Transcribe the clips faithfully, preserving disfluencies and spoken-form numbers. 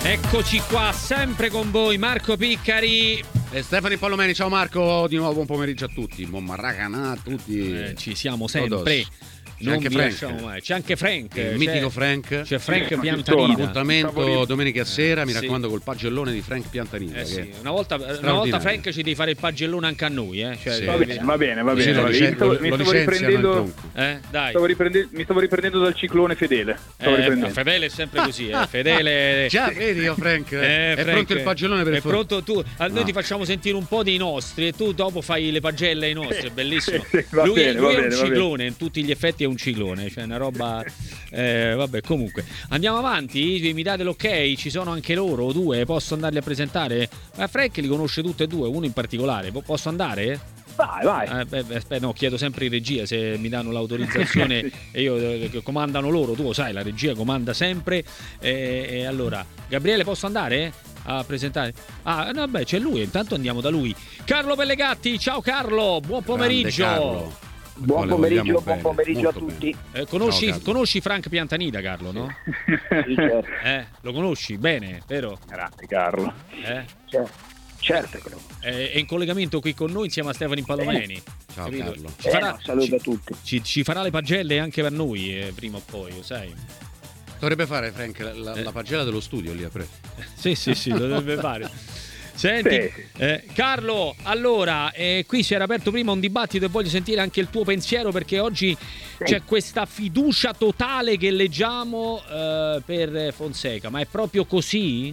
Eccoci qua, sempre con voi Marco Piccari e Stefano Palomeni. Ciao Marco, di nuovo buon pomeriggio a tutti, buon marracanà a tutti. Eh, ci siamo sempre. Todos. C'è Non anche vi Frank. lasciamo mai. C'è anche Frank, il c'è, mitico Frank. C'è Frank eh, Piantanida. Appuntamento domenica sera, mi sì. raccomando, col pagellone di Frank Piantanida. Eh sì. Che Una volta, una volta Frank ci devi fare il pagellone anche a noi, eh? Cioè, sì. Va bene, va bene, va bene. Sì, lo, mi licen- stavo, lo, mi lo stavo licenziano in riprendendo, tronco. Eh, dai. stavo riprende- mi stavo riprendendo dal ciclone Fedele. Stavo Eh, riprendendo. Fedele è sempre così, eh. Fedele. Già, vedi io Frank, Eh, è Frank, pronto il pagellone per è il for- pronto tu. A noi No. ti facciamo sentire un po' dei nostri e tu dopo fai le pagelle ai nostri, è bellissimo. Sì, sì, va lui bene, lui va è bene, un va bene. ciclone, in tutti gli effetti è un ciclone, cioè una roba eh, vabbè, comunque andiamo avanti, mi date l'ok, ci sono anche loro due, posso andarli a presentare? Ma Frank li conosce tutti e due, uno in particolare, Po- posso andare? Vai, vai. Eh, beh, beh, aspetta, no, chiedo sempre in regia se mi danno l'autorizzazione e io eh, che comandano loro, tu lo sai, la regia comanda sempre. E, e allora, Gabriele, posso andare a presentare? Ah, no, beh, c'è lui, intanto andiamo da lui. Carlo Pellegatti, ciao Carlo, buon pomeriggio. Grande Carlo. Buon Quale pomeriggio, vogliamo buon bene, pomeriggio a molto tutti. Eh, conosci, Ciao, Carlo. conosci Frank Piantanida, Carlo, no? Sì, certo, Eh, lo conosci bene, vero? Grazie Carlo. Eh? certo, certo che lo- È in collegamento qui con noi insieme a Stefano Palomeni. Ciao Capito? Carlo. Ci Eh, farà, no, saluto ci- a tutti. ci, ci farà le pagelle anche per noi eh, prima o poi, lo sai? Dovrebbe fare Frank la, la, Eh. la pagella dello studio lì a pre. Sì, sì, sì, lo dovrebbe fare. Senti, Sì. eh, Carlo, allora, eh, qui si era aperto prima un dibattito e voglio sentire anche il tuo pensiero perché oggi c'è questa fiducia totale che leggiamo eh, per Fonseca, ma è proprio così?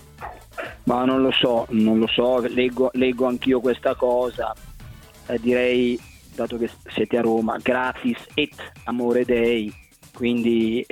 Ma non lo so, non lo so, leggo, leggo anch'io questa cosa. Eh, direi, dato che siete a Roma, gratis et amore dei, quindi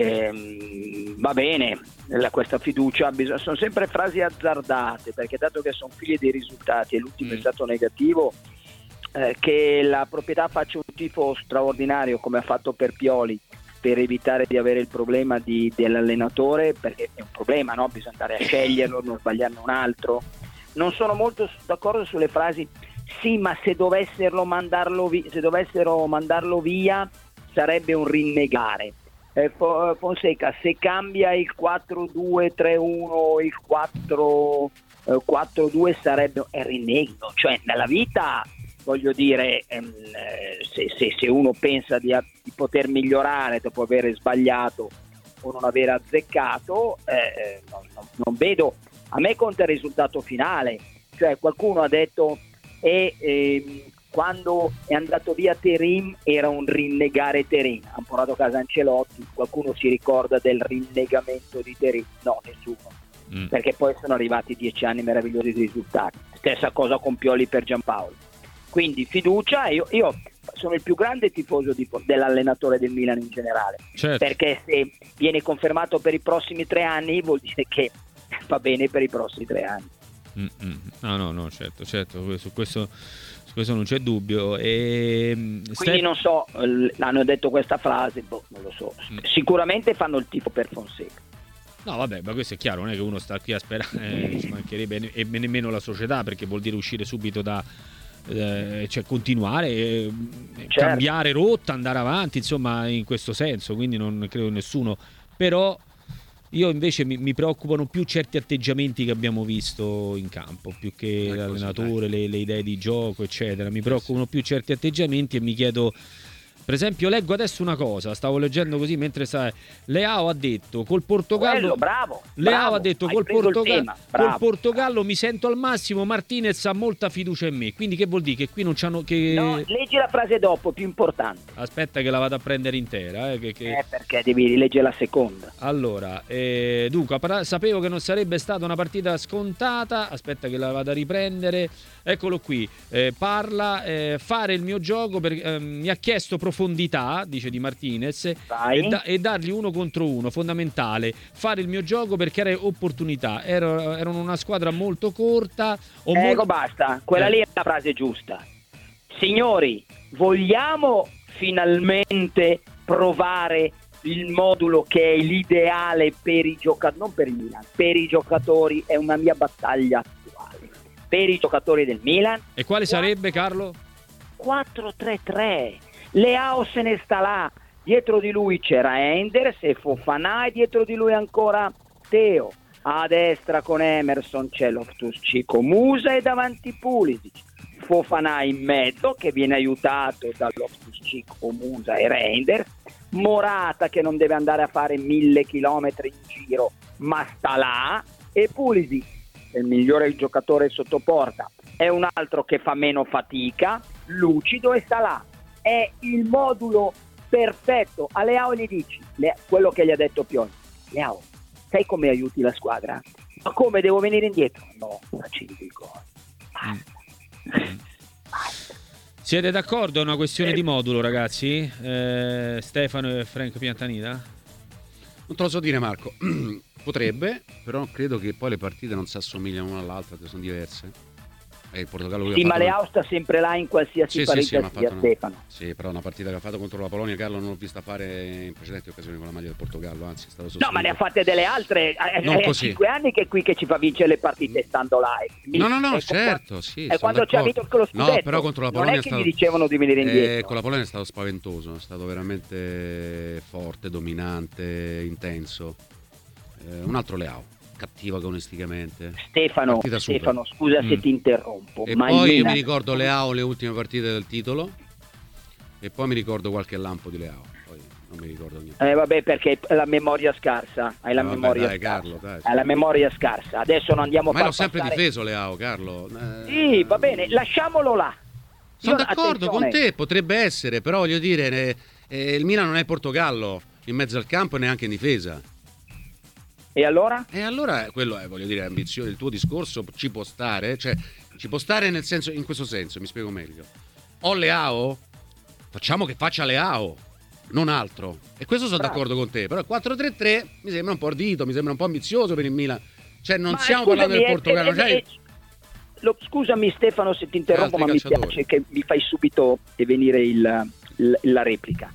ehm, va bene, la- questa fiducia, bisog- sono sempre frasi azzardate, perché dato che sono figli dei risultati e l'ultimo Mm. è stato negativo, eh, che la proprietà faccia un tifo straordinario come ha fatto per Pioli, per evitare di avere il problema di, dell'allenatore, perché è un problema, no? Bisogna andare a sceglierlo, non sbagliarne un altro. Non sono molto s- d'accordo sulle frasi sì, ma se dovessero mandarlo, vi- se dovessero mandarlo via sarebbe un rinnegare. Eh, Fo- Fonseca, se cambia il quattro due tre uno, il quattro quattro due sarebbe è rinnego, cioè nella vita voglio dire ehm, eh, se, se, se uno pensa di, a- di poter migliorare dopo aver sbagliato o non aver azzeccato, eh, eh, non, non- non vedo, a me conta il risultato finale, cioè qualcuno ha detto e ehm, quando è andato via Terim era un rinnegare Terim, ha portato a casa Ancelotti, qualcuno si ricorda del rinnegamento di Terim? No, nessuno, Mm. perché poi sono arrivati dieci anni meravigliosi di risultati, stessa cosa con Pioli per Giampaolo, quindi fiducia. Io, io sono il più grande tifoso di- dell'allenatore del Milan in generale, Certo. perché se viene confermato per i prossimi tre anni vuol dire che va bene per i prossimi tre anni. Mm, mm. No, no, no, certo, certo, su questo, su questo non c'è dubbio. E, Quindi Stef- non so, l- hanno detto questa frase, boh, non lo so. Mm. Sicuramente fanno il tifo per Fonseca. No, vabbè, ma questo è chiaro, non è che uno sta qui a sperare, eh, ci mancherebbe, e nemmeno la società, perché vuol dire uscire subito da... eh, cioè continuare, eh, Certo. cambiare rotta, andare avanti, insomma, in questo senso, quindi non credo nessuno. Però io invece mi, mi preoccupano più certi atteggiamenti che abbiamo visto in campo, più che Ecco, l'allenatore, le, le idee di gioco, eccetera. Mi preoccupano più certi atteggiamenti e mi chiedo. Per esempio, leggo adesso una cosa, stavo leggendo così mentre sai, Leao ha detto col Portogallo Quello, bravo, Leao bravo, ha detto hai col preso il Portogallo, tema, col bravo. Portogallo mi sento al massimo, Martinez ha molta fiducia in me. Quindi che vuol dire? Che qui non c'hanno che No, leggi la frase dopo, più importante. aspetta che la vado a prendere intera, eh, che, che... Eh, perché devi rileggere la seconda. Allora, eh, dunque, parla- sapevo che non sarebbe stata una partita scontata. Aspetta che la vado a riprendere. Eccolo qui. Eh, parla, eh, fare il mio gioco per- eh, mi ha chiesto profondità, dice Di Martinez, Vai. e, da- e dargli uno contro uno, fondamentale. Fare il mio gioco perché era opportunità. Ero- erano una squadra molto corta. Ho Ecco, molto- basta, quella Eh. lì è la frase giusta. Signori, vogliamo finalmente provare il modulo che è l'ideale per i giocatori, non per il Milan, per i giocatori, è una mia battaglia attuale. Per i giocatori del Milan, E quale sarebbe, Carlo? quattro tre tre. Leao se ne sta là, dietro di lui c'era Enders e Fofana e dietro di lui ancora Teo. A destra con Emerson c'è Loftus-Cheek, Musa e davanti Pulisic. Fofana in mezzo che viene aiutato da Loftus-Cheek, Musa e Reinders. Morata che non deve andare a fare mille chilometri in giro ma sta là, e Pulisic, il migliore giocatore sotto porta, è un altro che fa meno fatica, lucido e sta là. È il modulo perfetto. A Leao gli dici le, quello che gli ha detto Pioli: Leao, sai come aiuti la squadra? Ma come, devo venire indietro? No, facevi il gol. Basta. Mm. Siete d'accordo? È una questione Eh. di modulo, ragazzi? Eh, Stefano e Frank Piantanida? Non te lo so dire, Marco. Potrebbe, però credo che poi le partite non si assomigliano una all'altra, che sono diverse. E il Portogallo Sì, ha ma fatto Leao sta sempre là in qualsiasi Sì, sì, sì, parità ma ha sia fatto una... Stefano. Sì, però una partita che ha fatto contro la Polonia, Carlo, non l'ho vista fare in precedenti occasioni con la maglia del Portogallo, anzi è stato sostituito. No, ma ne ha fatte delle altre. È, Non è così. cinque anni che è qui che ci fa vincere le partite stando là. E quindi- No, no, no, e certo, sì. E sono quando ci ha d'accordo. vinto lo scudetto, No, però contro la Polonia non è è che stato... gli dicevano di venire indietro. Eh, con la Polonia è stato spaventoso, è stato veramente forte, dominante, intenso. Eh, un altro Leao, cattivo agonisticamente. Stefano, Partita super. Stefano, scusa Mm. se ti interrompo, E ma il poi io Milan- mi ricordo Leao le ultime partite del titolo e poi mi ricordo qualche lampo di Leao, poi non mi ricordo niente. Eh vabbè, perché la memoria scarsa, hai la Eh, vabbè, memoria dai, scarsa. Carlo, dai. Hai la memoria scarsa. Adesso non andiamo a Ma far l'ho sempre passare- difeso Leao, Carlo. Eh, Sì, va bene, lasciamolo là. Sono Io- d'accordo attenzione, con te, potrebbe essere, però voglio dire, eh, eh, il Milan non è il Portogallo in mezzo al campo e neanche in difesa. E allora? E allora quello è, voglio dire, ambizione, il tuo discorso ci può stare, cioè ci può stare nel senso, in questo senso, mi spiego meglio. Ho Leao, facciamo che faccia Leao, non altro. E questo sono Bravo. d'accordo con te, però il quattro tre tre mi sembra un po' ardito, mi sembra un po' ambizioso per il Milan. Cioè non Ma stiamo scusami, parlando del eh, Portogallo, eh, cioè, eh, lo- scusami Stefano se ti interrompo, Altri ma mi calciatori. piace che mi fai subito venire il, il- la replica.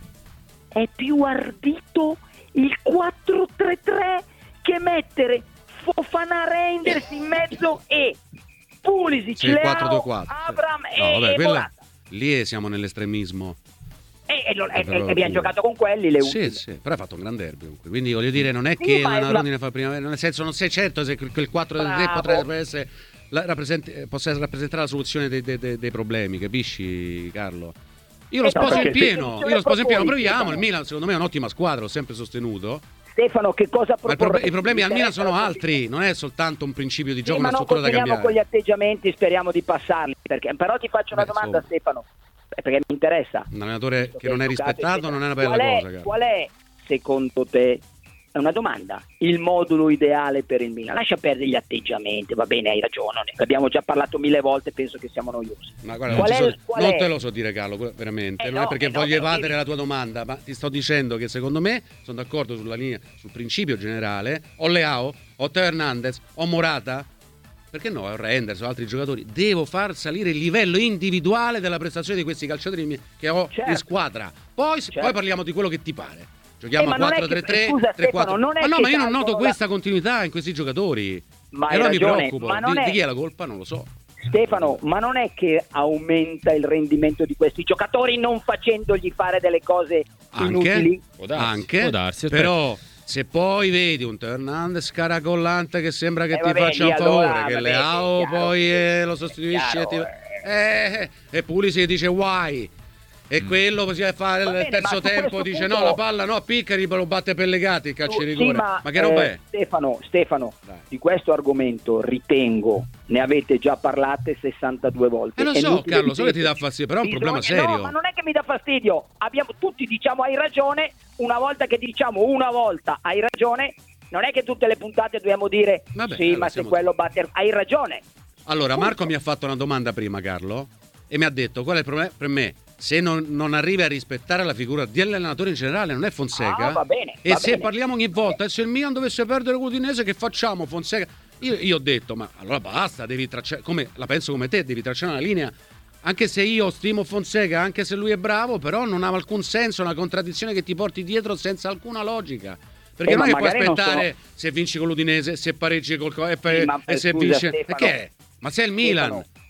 È più ardito il quattro tre tre che mettere Fofana, Reinders in mezzo e Pulisic, sì, il quattro due Leao, quattro. Abraham No, e, vabbè, e quella- Morata. lì siamo nell'estremismo. E, e, lo- e- Però e abbiamo pure. giocato con quelli le Sì, ultime. sì, però hai fatto un gran derby comunque. Quindi voglio dire, non è Sì, che ma la è Narodini una- fa prima, nel senso non sei certo se quel quel quattro tre Bravo. potrebbe essere la, rappresenti- possa rappresentare la soluzione dei, dei- dei- dei problemi, capisci Carlo? Io lo Eh no, sposo in perché pieno, se- io lo sposo in pieno, proponi, proviamo, Stefano. il Milan secondo me è un'ottima squadra, l'ho sempre sostenuto, Stefano, che cosa ma il proble- proporresti? i problemi al Mi Milan interessa sono la altri, non è soltanto un principio di Sì, gioco, ma una non struttura da continuiamo con gli cambiare. atteggiamenti, speriamo di passarli, perché, però ti faccio una Beh, domanda insomma. Stefano, eh, perché mi interessa. Un allenatore Visto che non è hai giocato, rispettato eccetera. non è una bella qual è, cosa, Carlo. Qual è, secondo te, è una domanda, il modulo ideale per il Milan? Lascia perdere gli atteggiamenti, va bene, hai ragione, ne abbiamo già parlato mille volte, penso che siamo noiosi. Ma guarda, Qual non, ci è- so- qual non è? te lo so dire Carlo, que- veramente, Eh non no, è perché eh no, voglio però evadere devi- la tua domanda, ma ti sto dicendo che secondo me sono d'accordo sulla linea, sul principio generale. Ho Leao, ho Teo Hernandez, ho Morata, perché no, ho Reinders, ho altri giocatori. Devo far salire il livello individuale della prestazione di questi calciatori mi- che ho Certo. in squadra. Poi, Certo. poi parliamo di quello che ti pare. Giochiamo Eh, ma a non è quattro tre che- tre, scusa, tre quattro. Stefano, non è Ma no, che ma io non calcolano noto la- questa continuità in questi giocatori. Ma e hai allora mi ragione, preoccupo. ma non Di, è- di chi è la colpa? Non lo so. Stefano, ma non è che aumenta il rendimento di questi giocatori non facendogli fare delle cose inutili? Anche, Può darsi, anche può darsi, aspetta. però se poi vedi un Teo Hernandez caracollante che sembra che Eh, ti vabbè, faccia lì un favore, allora, che vabbè, Leao è chiaro, poi che- eh, lo è sostituisce e, chiaro, ti- eh, e Pulisic dice why e quello così fa il Va bene, terzo ma su tempo questo dice punto- no la palla no picca lo batte per legati il calcio di Sì, rigore ma, ma che roba eh, è? Stefano, Stefano, Dai. di questo argomento ritengo ne avete già parlate sessantadue volte. Eh, lo È so, inutile Carlo, so che ti ripeterci. dà fastidio, però è un Bisogna- problema serio. No, ma non è che mi dà fastidio. Abbiamo, tutti diciamo hai ragione, una volta che diciamo una volta hai ragione, non è che tutte le puntate dobbiamo dire Vabbè, sì, allora ma se siamo- quello batte... Hai ragione. Allora, Punto. Marco mi ha fatto una domanda prima, Carlo, e mi ha detto qual è il problema per me. Se non, non arrivi a rispettare la figura dell'allenatore in generale, non è Fonseca. Ah, va bene, e va se bene. parliamo ogni volta, e se il Milan dovesse perdere l'Udinese, che facciamo, Fonseca? Io, io ho detto, ma allora basta, devi tracciare, come la penso come te, devi tracciare una linea. Anche se io stimo Fonseca, anche se lui è bravo, però non ha alcun senso, una contraddizione che ti porti dietro senza alcuna logica. Perché Eh, non è ma che puoi magari non aspettare se vinci con l'Udinese, se pareggi col e, Sì, ma, e se scusa, vince. E Stefano, che è? Ma sei il Milan. Stefano,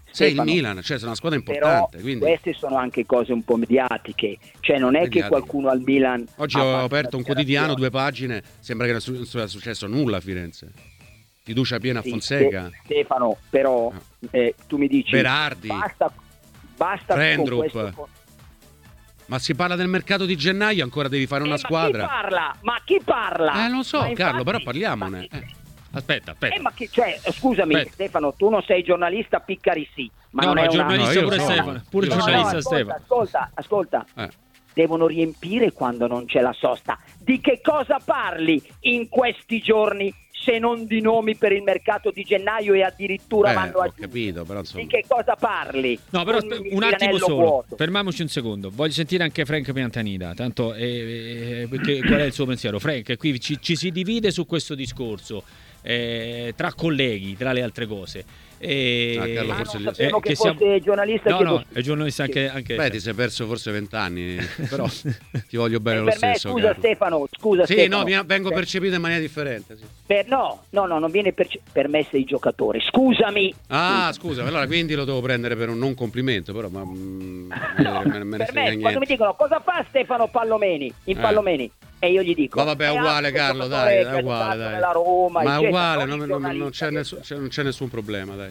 sei il Stefano, Milan, cioè sei una squadra però importante, quindi queste sono anche cose un po' mediatiche, cioè non è Mediatiche. che qualcuno al Milan oggi ha ho fatto aperto un una quotidiano, due dichiarazione. pagine, sembra che non sia successo nulla a Firenze. Fiducia piena a Sì, Fonseca. Ste- Stefano, però eh, tu mi dici Berardi, basta, basta con Frendrup. questo. Ma si parla del mercato di gennaio, ancora devi fare una Eh, squadra. Ma chi parla? Ma chi parla? Eh, non so, Ma Carlo, infatti- però parliamone. ma- Eh. Aspetta, aspetta. Eh, ma che, cioè, scusami, Aspetta. Stefano, tu non sei giornalista, piccari sì, ma no, non ma è è una... giornalista No, io pure lo so. Stefano. Pure Io lo so. giornalista No, Stefano. ascolta, ascolta, ascolta. Eh. Devono riempire quando non c'è la sosta. Di che cosa parli in questi giorni se non di nomi per il mercato di gennaio e addirittura Beh, vanno a ho capito, però insomma. Di che cosa parli? No, però Con aspe- il un attimo Milanello solo, vuoto. fermiamoci un secondo. Voglio sentire anche Frank Piantanida. Tanto eh, eh, perché- qual è il suo pensiero? Frank, qui ci, ci si divide su questo discorso eh, tra colleghi, tra le altre cose. E, Ah, Carlo, Ah, forse non gli- sapevo eh, che, che fosse siamo- giornalista. No, che no, fosse- è giornalista anche, anche Beh, ti sei perso forse vent'anni, però ti voglio bene Eh, lo per me, stesso. scusa Carlo. Stefano, scusa Sì, Stefano. no, mi- vengo Per- percepito in maniera differente. Sì. per- no, no, no, non viene perce- per me sei giocatore. Scusami. Ah, scusa, allora quindi lo devo prendere per un non complimento, però ma, mm, me, me ne Per frega me, quando niente. mi dicono cosa fa Stefano Pallomeni in Eh. Pallomeni e io gli dico Ma vabbè, è "Eh, uguale, ah, Carlo, questo dai, giocatore è che ha uguale, giocato dai. nella Roma, Ma è eccetera, uguale, non non, il non- non giornalista c'è che- nessun, c'è- non c'è nessun problema, dai.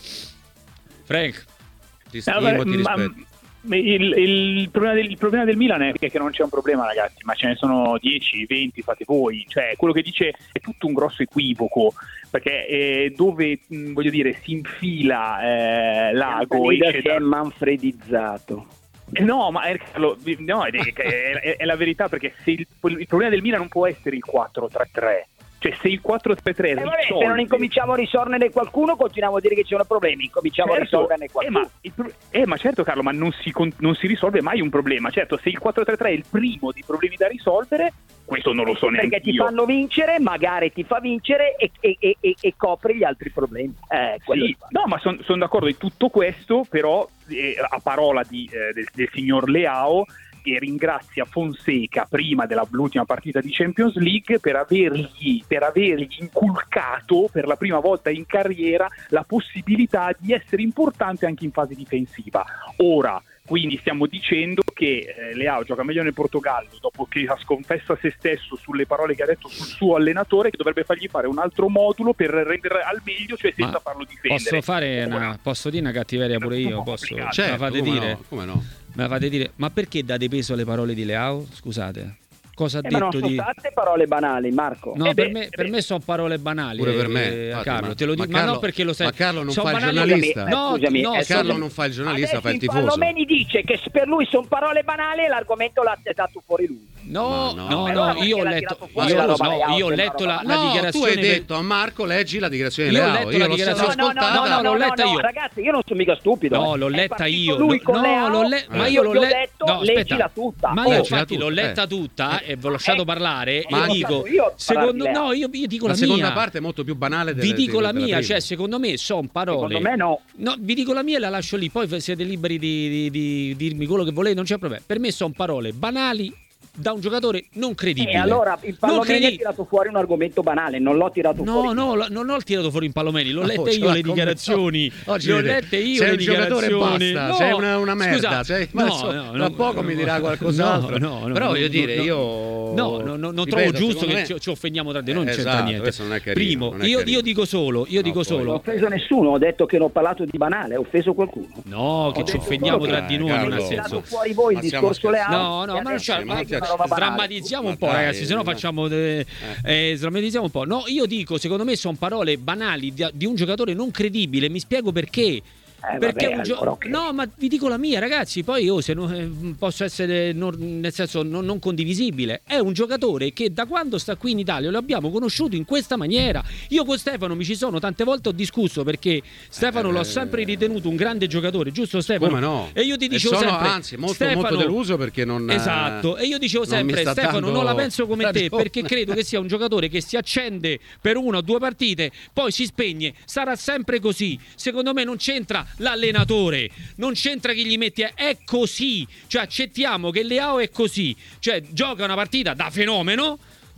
Frank. Ti Eh, stimo, vabbè, ti ma- rispetto. il, il problema del, il problema del Milan è che non c'è un problema, ragazzi, ma ce ne sono dieci, venti, fate voi. Cioè, quello che dice è tutto un grosso equivoco, perché eh, dove mh, voglio dire si infila eh, Lago Piantanida esce si è da- manfredizzato. Eh, No, ma è, Carlo, no, è, è- è- è la verità, perché se il, il problema del Milan non può essere il quattro tre tre. Cioè, se il quattro tre tre Eh, vabbè, se risolve- non incominciamo a risolvere qualcuno, continuiamo a dire che ci sono problemi. Incominciamo a Certo, risolverne eh, qualcuno. ma, il pro- eh, ma certo Carlo, ma non si, con- non si risolve mai un problema. Certo, se il quattro tre tre è il primo di problemi da risolvere, questo non lo so neanche perché ti io. fanno vincere, magari ti fa vincere e, e, e, e, e copre gli altri problemi. Eh, quello Sì, fa. no, ma sono d'accordo di tutto questo, però eh, a parola di, eh, del, del signor Leao, che ringrazia Fonseca prima dell'ultima partita di Champions League per avergli, per avergli inculcato per la prima volta in carriera la possibilità di essere importante anche in fase difensiva. Ora, quindi stiamo dicendo che eh, Leao gioca meglio nel Portogallo dopo che ha sconfessa se stesso sulle parole che ha detto sul suo allenatore, che dovrebbe fargli fare un altro modulo per rendere al meglio, cioè senza Ma farlo difendere. Posso fare Ora, una, posso dire una cattiveria pure io? Posso? Me Certo, la fate come dire? no, come no? Me la fate dire? Ma perché date peso alle parole di Leao? Scusate. Cosa ha Eh, ma non detto sono di... state parole banali, Marco. No, Eh per beh, me, eh per beh. me sono parole banali. Pure per me, eh, infatti, Carlo, ma- te lo ma dico, ma Carlo- non perché lo sai. ma Carlo non Sono fa il banali- giornalista. Eh, No, scusami, no, eh, sono- Carlo non fa il giornalista, Adesso fa il il tifoso. Pallomeni dice che per lui sono parole banali e l'argomento l'ha dato fuori lui. No, Ma no. no, Eh, no, allora io ho perché l'ha letto, tirato fuori io, la no, roba Leao, io ho sembra letto roba- la, la No, tu dichiarazione. hai per- detto a Marco leggi la dichiarazione di Io ho Leao. letto Io la l'ho dichiarazione- solo No, no, ascoltata. no, no, l'ho letta io. Ragazzi, io non sono mica stupido. No, eh. l'ho È letta partito io. Lui Lo- con no, Leao, l'ho le- ma e io l'ho gli ho letta. detto, No, aspetta. leggila tutta. Ma Oh, io leggila infatti l'ho tutta, letta eh. tutta e vi ho lasciato Eh, parlare ma e ho dico lasciato io secondo parlare. no, io, io dico La la seconda mia. parte è molto più banale delle, Vi dico delle- la della mia, prima. cioè secondo me sono parole. Secondo me no. No, vi dico la mia e la lascio lì, poi siete liberi di, di- di dirmi quello che volete, non c'è problema. Per me sono parole banali da un giocatore non credibile. E allora il Non Pallomeni ha credi- tirato fuori un argomento banale, non l'ho tirato No, fuori. no, lo- non ho tirato fuori in Pallomeni, l'ho Oh, lette ce io l'ha le con me. dichiarazioni. Oggi le ho vede, lette io sei le un giocatore e dichiarazioni. basta, No, sei una, una merda. scusa, sei- ma no, adesso, no, tra no, poco no, mi dirà no, qualcos'altro. no, no, Però no, voglio no, dire, no, io No, no, no, non ripeto, trovo giusto secondo che me- ci, ci offendiamo tra di noi, non Eh, c'entra esatto, niente. questo non è carino, Primo, non è io, carino. io dico solo, io No, dico poi- Non ho solo. offeso nessuno, ho detto che non ho parlato di banale, ho offeso qualcuno. No, che Ho ci detto offendiamo solo tra che- di noi, Carlo, non ha Ho tirato senso. fuori voi il Ma stiamo discorso Leao. No, no, e ma non c'è, adesso ma non è ti- che è una roba banale. sdrammatizziamo un Ma po', dai, ragazzi, se no ma- facciamo de- eh, sdrammatizziamo un po'. No, io dico, secondo me sono parole banali di, di un giocatore non credibile, mi spiego perché. Eh, Perché vabbè, un gio- allora, ok. No, ma vi dico la mia, ragazzi. Poi io se non, eh, posso essere non- nel senso non, non condivisibile. È un giocatore che da quando sta qui in Italia lo abbiamo conosciuto in questa maniera. Io con Stefano mi ci sono tante volte ho discusso perché Stefano Eh, l'ho sempre ritenuto un grande giocatore, giusto Stefano? Come no? E io ti E dicevo sono, sempre anzi, molto, Stefano, molto deluso perché non Esatto, e io dicevo non mi sempre sta Stefano dando non la penso come te ragione. perché credo che sia un giocatore che si accende per una o due partite, poi si spegne, sarà sempre così. Secondo me non c'entra l'allenatore, non c'entra chi gli metti, è così, cioè accettiamo che Leao è così, cioè gioca una partita da fenomeno,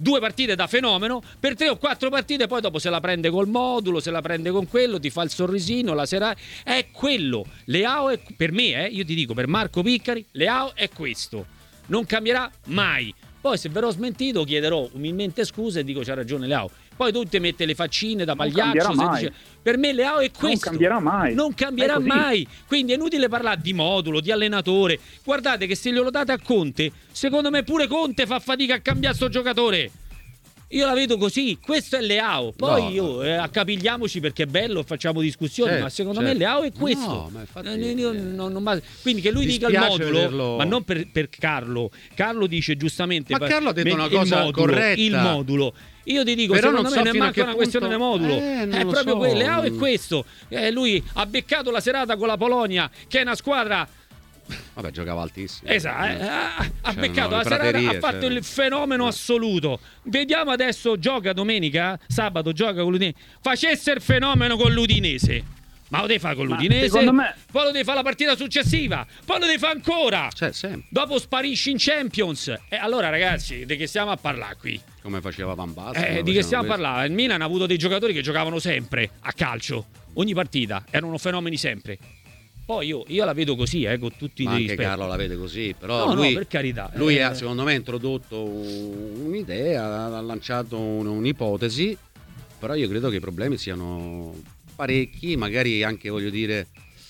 due partite da fenomeno, per tre o quattro partite poi dopo se la prende col modulo, se la prende con quello, ti fa il sorrisino, la sera è quello. Leao è, per me, eh, io ti dico, per Marco Piccari, Leao è questo. Non cambierà mai. Poi se verrò smentito chiederò umilmente scusa e dico c'ha ragione Leao. Poi tu ti metti le faccine da pagliaccio, se dice, per me Leao è questo. Non cambierà mai. Non cambierà mai. Quindi è inutile parlare di modulo, di allenatore. Guardate che se glielo date a Conte, secondo me pure Conte fa fatica a cambiare sto giocatore. Io la vedo così, questo è Leao. Poi No, io eh, accapigliamoci perché è bello, facciamo discussioni, certo, ma secondo certo. me Leao è questo. No, ma infatti, Eh, io non- non bas- Quindi che lui dica il dispiace modulo, vederlo- ma non per, per Carlo. Carlo dice giustamente Ma pa- Carlo ha detto me- una il cosa modulo, corretta. Il modulo. Io ti dico, Però secondo non me so non è fino a manco che una questione di punto- modulo. Eh, non è lo proprio so. quello. Leao è questo. Eh, lui ha beccato la serata con la Polonia, che è una squadra. Vabbè, giocava altissimo. Esatto, eh, ha, ha C'erano beccato le la serata, praterie, ha fatto c'erano. il fenomeno Eh. assoluto. Vediamo adesso, gioca domenica, sabato gioca con l'Udinese. Facesse il fenomeno con l'Udinese. Ma lo devi fare con Ma l'Udinese, secondo me- poi lo devi fare la partita successiva, poi lo devi fare ancora. Cioè, sempre. Dopo sparisci in Champions. E allora ragazzi, di che stiamo a parlare qui? Come faceva Van Basten. Eh, come di che facevano stiamo a questi. parlare? Il Milan ha avuto dei giocatori che giocavano sempre a calcio, ogni partita, erano fenomeni sempre. Poi io, io la vedo così, eh, con tutti i Ma anche rispetti. Carlo la vede così, però No, lui, no, per carità. lui Eh, ha secondo me introdotto un- un'idea, ha lanciato un- un'ipotesi, però io credo che i problemi siano parecchi, magari anche voglio dire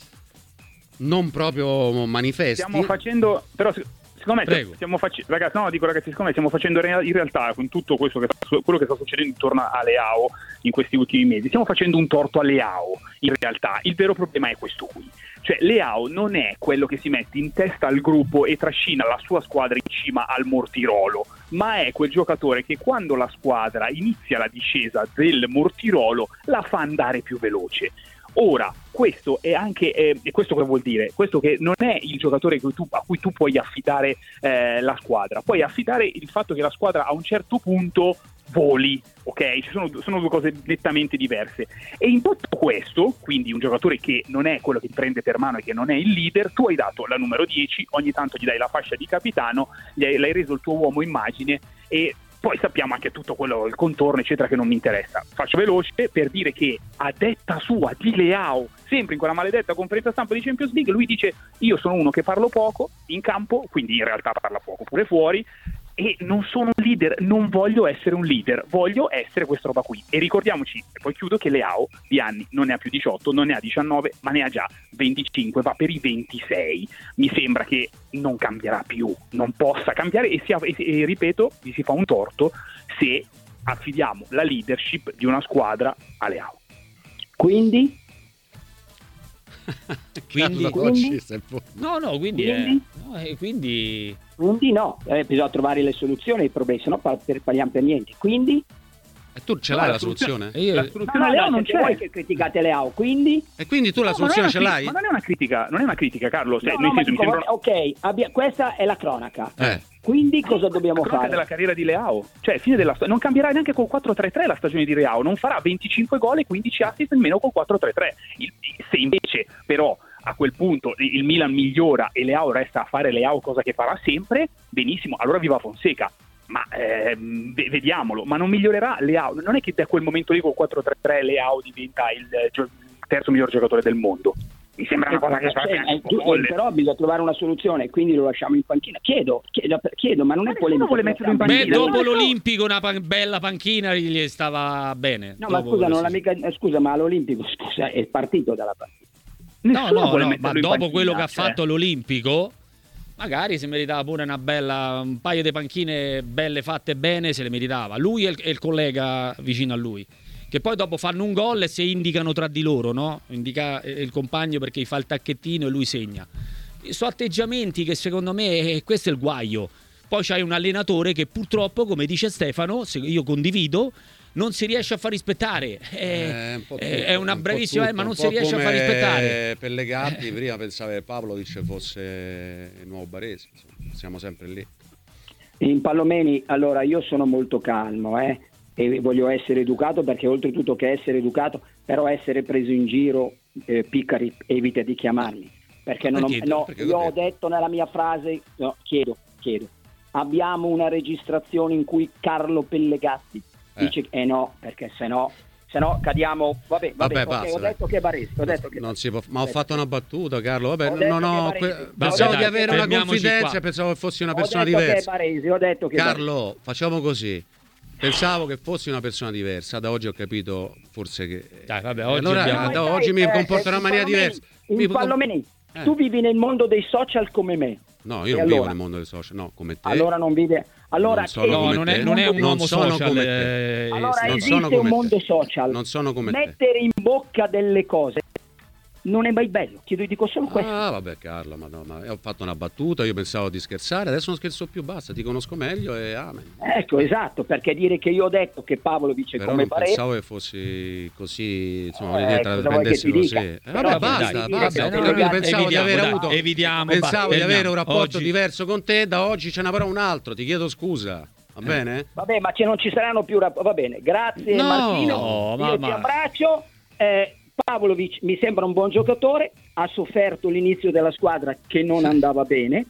non proprio manifesti. Stiamo facendo, però se- secondo me Prego. stiamo facendo, ragazzi, no, dico ragazzi, secondo me stiamo facendo re- in realtà con tutto questo che sta, quello che sta succedendo intorno a Leao in questi ultimi mesi, stiamo facendo un torto a Leao. In realtà il vero problema è questo qui. Cioè Leao non è quello che si mette in testa al gruppo e trascina la sua squadra in cima al mortirolo, ma è quel giocatore che quando la squadra inizia la discesa del mortirolo la fa andare più veloce. Ora, questo è anche eh, questo che vuol dire? Questo che non è il giocatore che tu, a cui tu puoi affidare eh, la squadra, puoi affidare il fatto che la squadra a un certo punto voli, ok? Ci sono, sono due cose nettamente diverse. E in tutto questo, quindi un giocatore che non è quello che ti prende per mano e che non è il leader, tu hai dato la numero dieci, ogni tanto gli dai la fascia di capitano, gli hai, l'hai reso il tuo uomo immagine e poi sappiamo anche tutto quello, il contorno eccetera che non mi interessa. Faccio veloce per dire che a detta sua di Leao, sempre in quella maledetta conferenza stampa di Champions League, lui dice io sono uno che parlo poco in campo, quindi in realtà parla poco pure fuori, e non sono un leader, non voglio essere un leader, voglio essere questa roba qui. E ricordiamoci, e poi chiudo, che Leao di anni non ne ha più diciotto, non ne ha diciannove, ma ne ha già venticinque, va per i ventisei. Mi sembra che non cambierà più, non possa cambiare e, si, e, e ripeto, gli si fa un torto se affidiamo la leadership di una squadra a Leao. Quindi? Quindi- Carlo Docci, se può. No, no, quindi, Quindi? eh, no, eh, quindi Quindi no, eh, bisogna trovare le soluzioni ai problemi, se no par- per- parliamo per niente. Quindi? E tu ce No, l'hai la la soluzione? e io- La No, soluzione no, a Leao no, non siete c'è. voi che criticate Leao, quindi? E quindi tu la No, ma non è soluzione una ce cri- l'hai? Ma non è una critica, non è una critica, Carlo. Cioè, No, nel no, ma senso, mi dico, sembra ok, abbia- questa è la cronaca. Eh. Quindi cosa dobbiamo la cronaca fare? della carriera di Leao. Cioè, fine della sto- non cambierà neanche col quattro tre tre la stagione di Leao, non farà venticinque gol e quindici assist nemmeno col quattro tre tre. Il- se invece però a quel punto il Milan migliora e Leao resta a fare Leao, cosa che farà sempre, benissimo, allora viva Fonseca. Ma ehm, ve- vediamolo, ma non migliorerà Leao. Non è che da quel momento lì col quattro tre tre Leao diventa il, eh, gio- terzo miglior giocatore del mondo. Mi sembra una cosa che fa Eh, eh, tu- eh, folle. però bisogna trovare una soluzione, quindi lo lasciamo in panchina. Chiedo, chiedo, chiedo ma non Ma è nessuno polemica. vuole metterlo in Beh, panchina. dopo non lo so. l'Olimpico una pa- bella panchina gli stava bene. No, ma Dopo scusa, quello non l'ha sì. mica, eh, scusa, ma all'Olimpico, scusa, è partito dalla partita. No, Nessuno no, vuole no, metterlo ma in dopo panchina, quello che ha cioè. fatto all'Olimpico, magari si meritava pure una bella, un paio di panchine belle fatte bene, se le meritava. Lui e il, e il collega vicino a lui. Che poi dopo fanno un gol e si indicano tra di loro, no? Indica il compagno perché gli fa il tacchettino e lui segna. Sono atteggiamenti che secondo me, eh, questo è il guaio. Poi c'hai un allenatore che purtroppo, come dice Stefano, se io condivido, non si riesce a far rispettare. È, Eh, un po' è- tutto, è una un po' bravissima, eh, tutto, ma non un si po' riesce a far come rispettare. Pellegatti, prima pensava che Pavlovic fosse il nuovo Baresi, insomma, siamo sempre lì. In Pallomeni, allora io sono molto calmo, eh, e voglio essere educato, perché oltretutto che essere educato, però essere preso in giro, eh, Piccari evita di chiamarmi, perché non ho, Perché? no, Perché io ho cos'è? detto nella mia frase, no, chiedo, chiedo, abbiamo una registrazione in cui Carlo Pellegatti Eh. dice eh no, perché se no se no cadiamo. Vabbè, vabbè, Vabbè, ok, basta, ho dai. detto che è Baresi, ho detto che Non si può, ma ho fatto una battuta, Carlo. Vabbè, Ho detto non ho che que- Baresi- pensavo Vabbè, di dai, avere una fermiamoci confidenza, qua. pensavo che fossi una ho persona detto che è diversa. Baresi, ho detto che è Carlo, facciamo così. Pensavo che fossi una persona diversa, da oggi ho capito forse che Dai, vabbè, Eh, oggi allora abbiamo- Baresi. da No, oggi sai, mi eh, comporterò in eh, maniera Palomeni, diversa. in Mi- Palomeni, Eh. tu vivi nel mondo dei social come me. No, E io non allora? vivo nel mondo dei social, no, come te. Allora non vive. Allora Non sono che- No, come non te. è, non è un Non uomo sono social. come te. eh, Allora Stefano. non esiste sono come un mondo te. social. Non sono come te. Mettere in bocca delle cose non è mai bello. Ti dico solo questo. Ah, vabbè, Carlo, ma, no, ma ho fatto una battuta, io pensavo di scherzare, adesso non scherzo più, basta, ti conosco meglio e amen. Ecco, esatto, perché dire che io ho detto che Pavlovic è Però come non Baresi. pensavo che fossi così, insomma, Eh, voglio dire, tra cosa vuoi prendessi che ti così. dica? Eh, Però vabbè, dai, basta, dai, basta, dai, ho dai, capito, dai, pensavo di evitiamo, aver dai, avuto evitiamo, pensavo va- di avere un fermiamo. rapporto Oggi- diverso con te, da oggi ce n'è però un altro, ti chiedo scusa, va bene? Vabbè, ma ce non ci saranno più rap- va bene, grazie No, Martino, no, io ma- ti ma- abbraccio. eh, Pavlovic mi sembra un buon giocatore, ha sofferto l'inizio della squadra che non andava bene,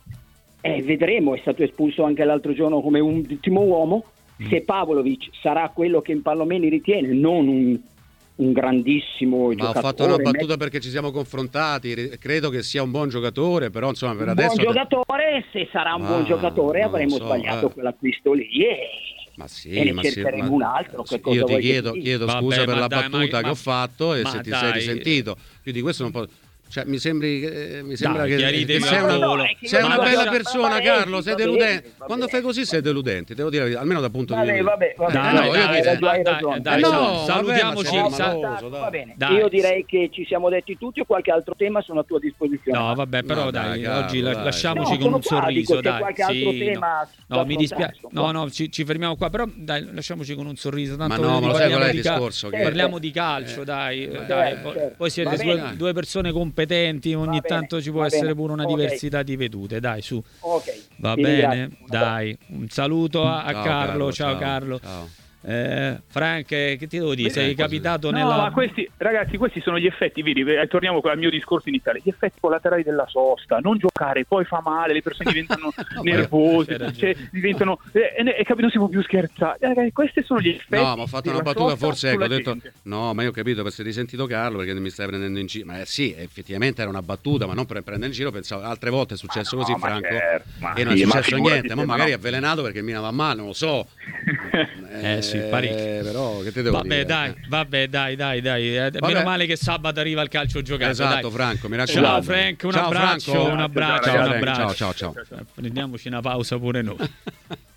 e vedremo, è stato espulso anche l'altro giorno come un ultimo uomo. Se Pavlovic sarà quello che in Palomeni ritiene, non un, un grandissimo Ma ho giocatore, fatto una battuta met- perché ci siamo confrontati, re- credo che sia un buon giocatore, però insomma per un adesso... buon giocatore, se sarà un Ma buon giocatore non lo avremo so, sbagliato eh. quell'acquisto lì e, Ma sì, e ne ma sì, cercheremo ma- un altro. Che sì, cosa io ti vuoi che chiedo, ti dica? chiedo Vabbè, scusa per ma la dai, battuta ma- che ho fatto e ma se ti dai. sei risentito. Più di questo non posso... Cioè, mi sembri eh, mi sembra Dai, che, chiaritevi che sei al una, volo. è che sei io una non bella so- persona, va bene, Carlo, sei va bene, deludente. va Quando bene. fai così sei deludente, devo dire la verità, almeno dal punto Vabbè, di vista. vabbè, vabbè. Dai, no, dai, io dai, direi- dai, hai dai, ragione. dai, No, sal- vabbè, salutiamoci. ma No, sei sal- maloso, dai. va bene. Dai. Io direi che ci siamo detti tutti o qualche altro tema sono a tua disposizione. No, vabbè, però No, dai, dai, Carlo, oggi la- dai. lasciamoci No, con sono un qua, sorriso, dico, c'è dai. qualche altro Sì, tema no, da no, mi affrontare, dispiace. sono No, qua. no, ci, ci fermiamo qua, però dai, lasciamoci con un sorriso, tanto Ma no, ma lo sai parliamo qual è il di ca- discorso? Che- Parliamo di calcio, dai, eh, dai. certo, Poi- certo. Poi siete Va due, bene. due persone competenti, ogni bene, tanto ci può va essere bene. pure una Ok. diversità di vedute, dai, su. Ok. Va ti bene, ringrazio. dai, un saluto a, a Ciao, Carlo, ciao Carlo. ciao. Eh, Frank, eh, che ti devo dire? Beh, Sei così. capitato No, nella... ma questi, ragazzi, questi sono gli effetti, vedi, eh, torniamo al mio discorso iniziale, gli effetti collaterali della sosta, non giocare, poi fa male, le persone diventano nervose, c'hai ragione. cioè, diventano, eh, e, e capi- non si può più scherzare. Eh, ragazzi, questi sono gli effetti. No, ma ho fatto una della battuta, sosta forse ecco, ho sulla detto gente. no, ma io ho capito perché hai sentito Carlo perché mi stai prendendo in giro. Ma eh, sì, effettivamente era una battuta, ma non per prendere in giro, pensavo altre volte è successo Ma così, no, ma Franco, certo, ma e non sì, è ma successo figurati niente, se, ma ma magari no. è avvelenato perché il Milan va male, non lo so. Eh sì, parecchio. Però che te devo Vabbè, dire? dai, vabbè, dai, dai, dai. Eh, Vabbè. Meno male che sabato arriva il calcio giocato. Esatto, dai. Franco, mi raccomando. Ciao Frank, un Ciao, abbraccio, Franco. un abbraccio, Ciao, un Frank, abbraccio. ciao, ciao, ciao. Prendiamoci una pausa pure noi.